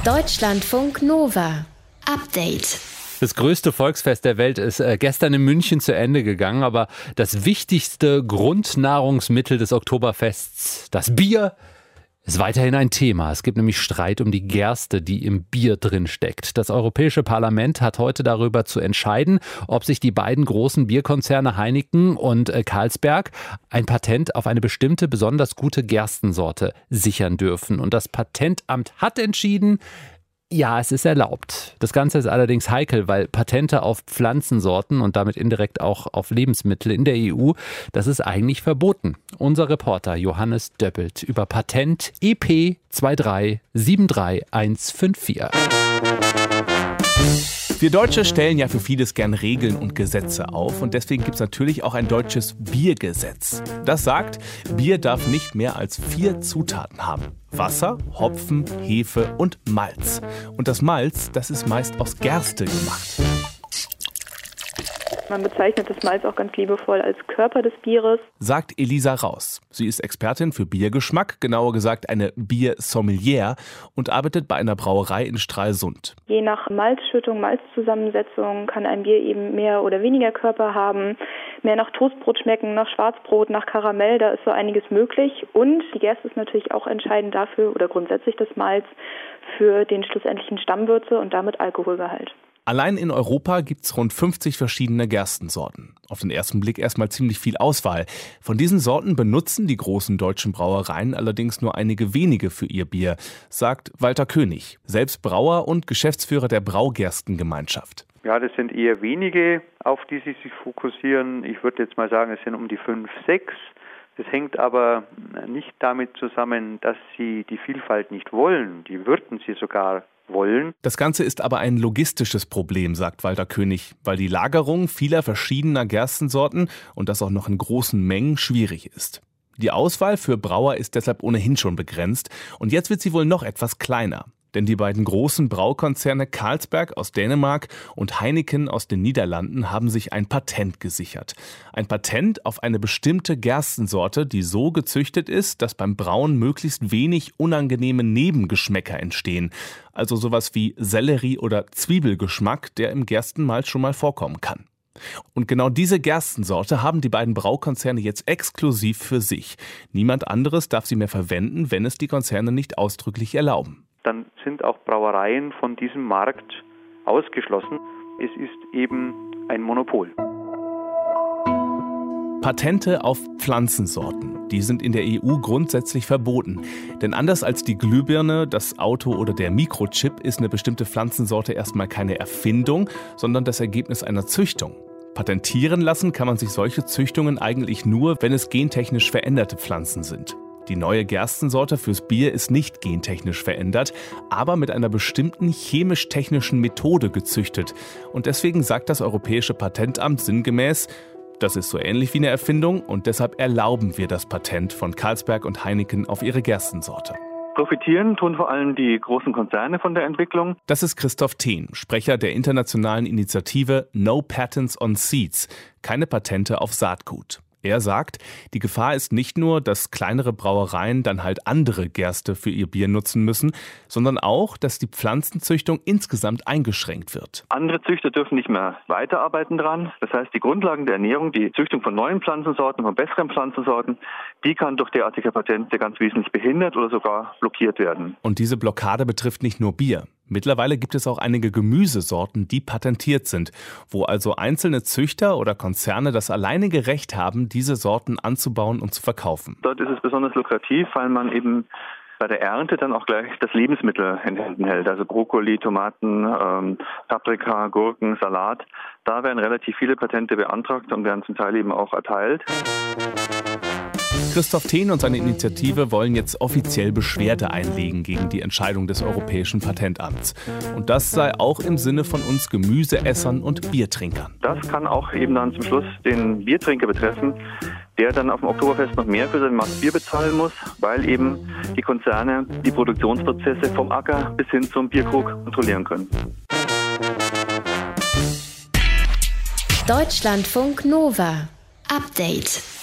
Deutschlandfunk Nova. Update. Das größte Volksfest der Welt ist gestern in München zu Ende gegangen, aber das wichtigste Grundnahrungsmittel des Oktoberfests, das Bier, ist weiterhin ein Thema. Es gibt nämlich Streit um die Gerste, die im Bier drin steckt. Das Europäische Parlament hat heute darüber zu entscheiden, ob sich die beiden großen Bierkonzerne Heineken und Carlsberg ein Patent auf eine bestimmte besonders gute Gerstensorte sichern dürfen. Und das Patentamt hat entschieden, ja, es ist erlaubt. Das Ganze ist allerdings heikel, weil Patente auf Pflanzensorten und damit indirekt auch auf Lebensmittel in der EU, das ist eigentlich verboten. Unser Reporter Johannes Döppelt über Patent EP 2373154. Wir Deutsche stellen ja für vieles gern Regeln und Gesetze auf und deswegen gibt es natürlich auch ein deutsches Biergesetz. Das sagt, Bier darf nicht mehr als 4 Zutaten haben. Wasser, Hopfen, Hefe und Malz. Und das Malz, das ist meist aus Gerste gemacht. Man bezeichnet das Malz auch ganz liebevoll als Körper des Bieres, sagt Elisa Raus. Sie ist Expertin für Biergeschmack, genauer gesagt eine Biersommelier und arbeitet bei einer Brauerei in Stralsund. Je nach Malzschüttung, Malzzusammensetzung kann ein Bier eben mehr oder weniger Körper haben, mehr nach Toastbrot schmecken, nach Schwarzbrot, nach Karamell, da ist so einiges möglich. Und die Gerste ist natürlich auch entscheidend dafür oder grundsätzlich das Malz für den schlussendlichen Stammwürze und damit Alkoholgehalt. Allein in Europa gibt's rund 50 verschiedene Gerstensorten. Auf den ersten Blick erstmal ziemlich viel Auswahl. Von diesen Sorten benutzen die großen deutschen Brauereien allerdings nur einige wenige für ihr Bier, sagt Walter König, selbst Brauer und Geschäftsführer der Braugerstengemeinschaft. Ja, das sind eher wenige, auf die sie sich fokussieren. Ich würde jetzt mal sagen, es sind um die 5, 6. Das hängt aber nicht damit zusammen, dass sie die Vielfalt nicht wollen. Die würden sie sogar wollen. Das Ganze ist aber ein logistisches Problem, sagt Walter König, weil die Lagerung vieler verschiedener Gerstensorten und das auch noch in großen Mengen schwierig ist. Die Auswahl für Brauer ist deshalb ohnehin schon begrenzt und jetzt wird sie wohl noch etwas kleiner. Denn die beiden großen Braukonzerne Carlsberg aus Dänemark und Heineken aus den Niederlanden haben sich ein Patent gesichert. Ein Patent auf eine bestimmte Gerstensorte, die so gezüchtet ist, dass beim Brauen möglichst wenig unangenehme Nebengeschmäcker entstehen. Also sowas wie Sellerie- oder Zwiebelgeschmack, der im Gerstenmalz schon mal vorkommen kann. Und genau diese Gerstensorte haben die beiden Braukonzerne jetzt exklusiv für sich. Niemand anderes darf sie mehr verwenden, wenn es die Konzerne nicht ausdrücklich erlauben. Dann sind auch Brauereien von diesem Markt ausgeschlossen. Es ist eben ein Monopol. Patente auf Pflanzensorten, die sind in der EU grundsätzlich verboten. Denn anders als die Glühbirne, das Auto oder der Mikrochip ist eine bestimmte Pflanzensorte erstmal keine Erfindung, sondern das Ergebnis einer Züchtung. Patentieren lassen kann man sich solche Züchtungen eigentlich nur, wenn es gentechnisch veränderte Pflanzen sind. Die neue Gerstensorte fürs Bier ist nicht gentechnisch verändert, aber mit einer bestimmten chemisch-technischen Methode gezüchtet. Und deswegen sagt das Europäische Patentamt sinngemäß, das ist so ähnlich wie eine Erfindung und deshalb erlauben wir das Patent von Carlsberg und Heineken auf ihre Gerstensorte. Profitieren tun vor allem die großen Konzerne von der Entwicklung. Das ist Christoph Thehn, Sprecher der internationalen Initiative No Patents on Seeds, keine Patente auf Saatgut. Er sagt, die Gefahr ist nicht nur, dass kleinere Brauereien dann halt andere Gerste für ihr Bier nutzen müssen, sondern auch, dass die Pflanzenzüchtung insgesamt eingeschränkt wird. Andere Züchter dürfen nicht mehr weiterarbeiten dran. Das heißt, die Grundlagen der Ernährung, die Züchtung von neuen Pflanzensorten, von besseren Pflanzensorten, die kann durch derartige Patente ganz wesentlich behindert oder sogar blockiert werden. Und diese Blockade betrifft nicht nur Bier. Mittlerweile gibt es auch einige Gemüsesorten, die patentiert sind, wo also einzelne Züchter oder Konzerne das alleinige Recht haben, diese Sorten anzubauen und zu verkaufen. Dort ist es besonders lukrativ, weil man eben bei der Ernte dann auch gleich das Lebensmittel in Händen hält. Also Brokkoli, Tomaten, Paprika, Gurken, Salat. Da werden relativ viele Patente beantragt und werden zum Teil eben auch erteilt. Christoph Thehn und seine Initiative wollen jetzt offiziell Beschwerde einlegen gegen die Entscheidung des Europäischen Patentamts. Und das sei auch im Sinne von uns Gemüseessern und Biertrinkern. Das kann auch eben dann zum Schluss den Biertrinker betreffen, der dann auf dem Oktoberfest noch mehr für sein Maß Bier bezahlen muss, weil eben die Konzerne die Produktionsprozesse vom Acker bis hin zum Bierkrug kontrollieren können. Deutschlandfunk Nova. Update.